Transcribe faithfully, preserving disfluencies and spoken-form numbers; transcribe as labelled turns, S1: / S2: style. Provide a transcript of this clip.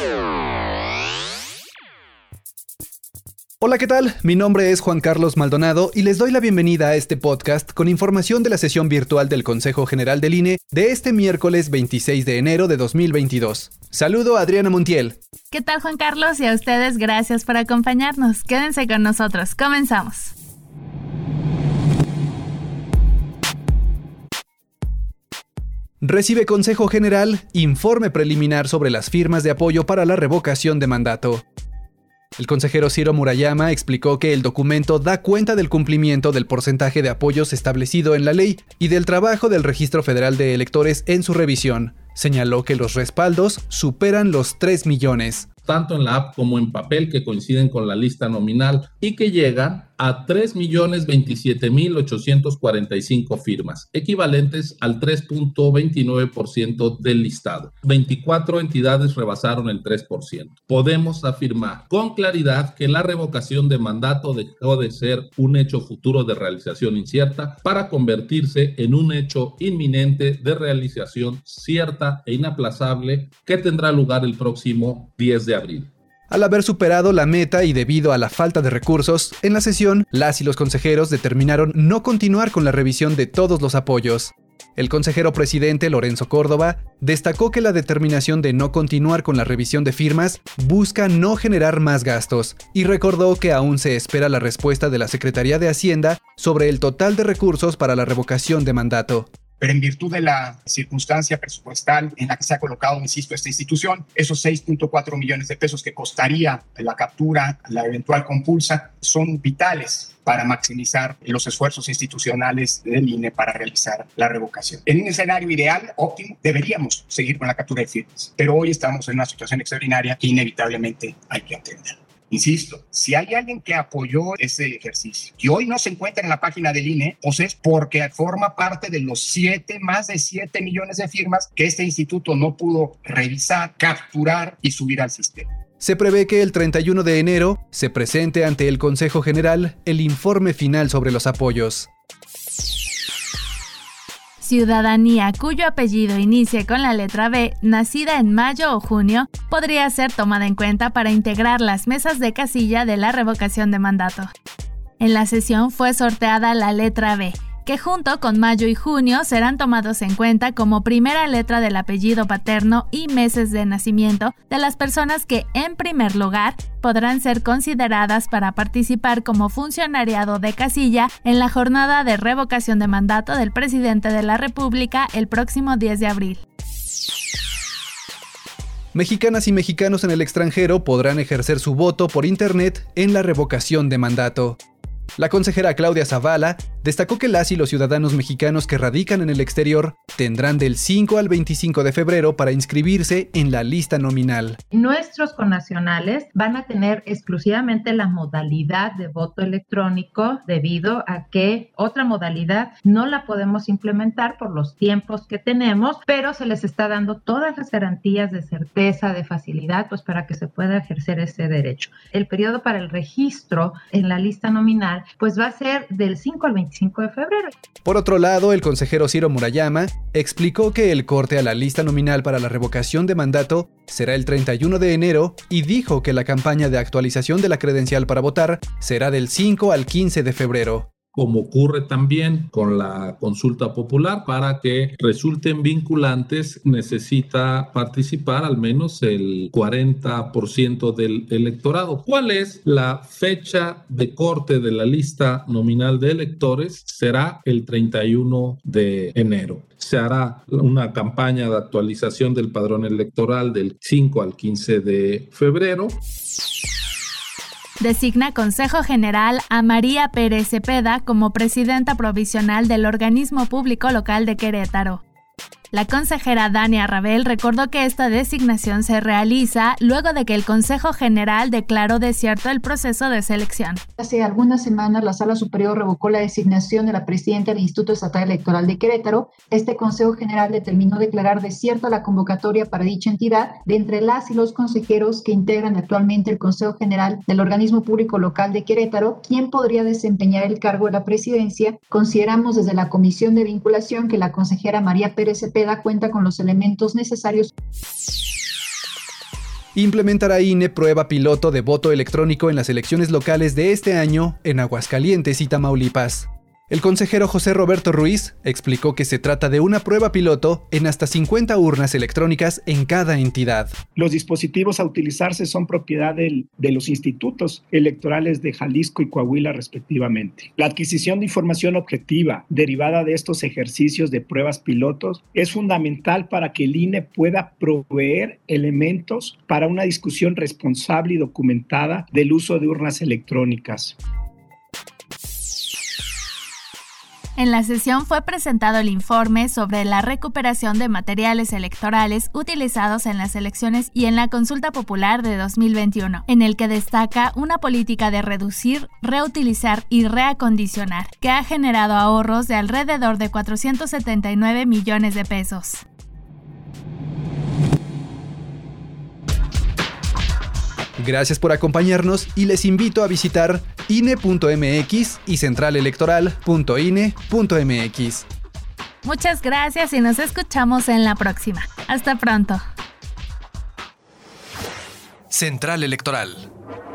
S1: Hola, ¿qué tal? Mi nombre es Juan Carlos Maldonado y les doy la bienvenida a este podcast con información de la sesión virtual del Consejo General del I N E de este miércoles veintiséis de enero de dos mil veintidós. Saludo a Adriana Montiel.
S2: ¿Qué tal, Juan Carlos? Y a ustedes, gracias por acompañarnos. Quédense con nosotros. Comenzamos.
S1: Recibe Consejo General informe preliminar sobre las firmas de apoyo para la revocación de mandato. El consejero Ciro Murayama explicó que el documento da cuenta del cumplimiento del porcentaje de apoyos establecido en la ley y del trabajo del Registro Federal de Electores en su revisión. Señaló que los respaldos superan los tres millones.
S3: Tanto en la app como en papel, que coinciden con la lista nominal y que llegan a tres millones veintisiete mil ochocientos cuarenta y cinco firmas, equivalentes al tres punto veintinueve por ciento del listado. veinticuatro entidades rebasaron el tres por ciento. Podemos afirmar con claridad que la revocación de mandato dejó de ser un hecho futuro de realización incierta para convertirse en un hecho inminente de realización cierta e inaplazable que tendrá lugar el próximo diez de abril.
S1: Al haber superado la meta y debido a la falta de recursos, en la sesión, las y los consejeros determinaron no continuar con la revisión de todos los apoyos. El consejero presidente Lorenzo Córdoba destacó que la determinación de no continuar con la revisión de firmas busca no generar más gastos y recordó que aún se espera la respuesta de la Secretaría de Hacienda sobre el total de recursos para la revocación de mandato.
S4: Pero en virtud de la circunstancia presupuestal en la que se ha colocado, insisto, esta institución, esos seis punto cuatro millones de pesos que costaría la captura, la eventual compulsa, son vitales para maximizar los esfuerzos institucionales del I N E para realizar la revocación. En un escenario ideal, óptimo, deberíamos seguir con la captura de firmas, pero hoy estamos en una situación extraordinaria que inevitablemente hay que atender. Insisto, si hay alguien que apoyó ese ejercicio y hoy no se encuentra en la página del I N E, pues es porque forma parte de los siete, más de siete millones de firmas que este instituto no pudo revisar, capturar y subir al sistema.
S1: Se prevé que el treinta y uno de enero se presente ante el Consejo General el informe final sobre los apoyos.
S2: Ciudadanía cuyo apellido inicie con la letra B, nacida en mayo o junio, podría ser tomada en cuenta para integrar las mesas de casilla de la revocación de mandato. En la sesión fue sorteada la letra B, que junto con mayo y junio serán tomados en cuenta como primera letra del apellido paterno y meses de nacimiento de las personas que, en primer lugar, podrán ser consideradas para participar como funcionariado de casilla en la jornada de revocación de mandato del presidente de la República el próximo diez de abril.
S1: Mexicanas y mexicanos en el extranjero podrán ejercer su voto por internet en la revocación de mandato. La consejera Claudia Zavala destacó que las y los ciudadanos mexicanos que radican en el exterior tendrán del cinco al veinticinco de febrero para inscribirse en la lista nominal.
S5: Nuestros connacionales van a tener exclusivamente la modalidad de voto electrónico debido a que otra modalidad no la podemos implementar por los tiempos que tenemos, pero se les está dando todas las garantías de certeza, de facilidad, pues para que se pueda ejercer ese derecho. El periodo para el registro en la lista nominal pues va a ser del cinco al veinticinco de febrero.
S1: Por otro lado, el consejero Ciro Murayama explicó que el corte a la lista nominal para la revocación de mandato será el treinta y uno de enero y dijo que la campaña de actualización de la credencial para votar será del cinco al quince de febrero.
S3: Como ocurre también con la consulta popular, para que resulten vinculantes necesita participar al menos el cuarenta por ciento del electorado. ¿Cuál es la fecha de corte de la lista nominal de electores? Será el treinta y uno de enero. Se hará una campaña de actualización del padrón electoral del cinco al quince de febrero.
S2: Designa Consejo General a María Pérez Cepeda como presidenta provisional del Organismo Público Local de Querétaro. La consejera Dania Rabel recordó que esta designación se realiza luego de que el Consejo General declaró desierto el proceso de selección.
S6: Hace algunas semanas la Sala Superior revocó la designación de la presidenta del Instituto Estatal Electoral de Querétaro. Este Consejo General determinó declarar desierta la convocatoria para dicha entidad de entre las y los consejeros que integran actualmente el Consejo General del Organismo Público Local de Querétaro. ¿Quién podría desempeñar el cargo de la presidencia? Consideramos desde la Comisión de Vinculación que la consejera María Pérez Cepeda cuenta con los elementos necesarios.
S1: Implementará I N E prueba piloto de voto electrónico en las elecciones locales de este año en Aguascalientes y Tamaulipas. El consejero José Roberto Ruiz explicó que se trata de una prueba piloto en hasta cincuenta urnas electrónicas en cada entidad.
S7: Los dispositivos a utilizarse son propiedad del, de los institutos electorales de Jalisco y Coahuila respectivamente. La adquisición de información objetiva derivada de estos ejercicios de pruebas pilotos es fundamental para que el I N E pueda proveer elementos para una discusión responsable y documentada del uso de urnas electrónicas.
S2: En la sesión fue presentado el informe sobre la recuperación de materiales electorales utilizados en las elecciones y en la consulta popular de dos mil veintiuno, en el que destaca una política de reducir, reutilizar y reacondicionar, que ha generado ahorros de alrededor de cuatrocientos setenta y nueve millones de pesos.
S1: Gracias por acompañarnos y les invito a visitar I N E punto M X y central electoral punto I N E punto M X.
S2: Muchas gracias y nos escuchamos en la próxima. Hasta pronto.
S1: Central Electoral.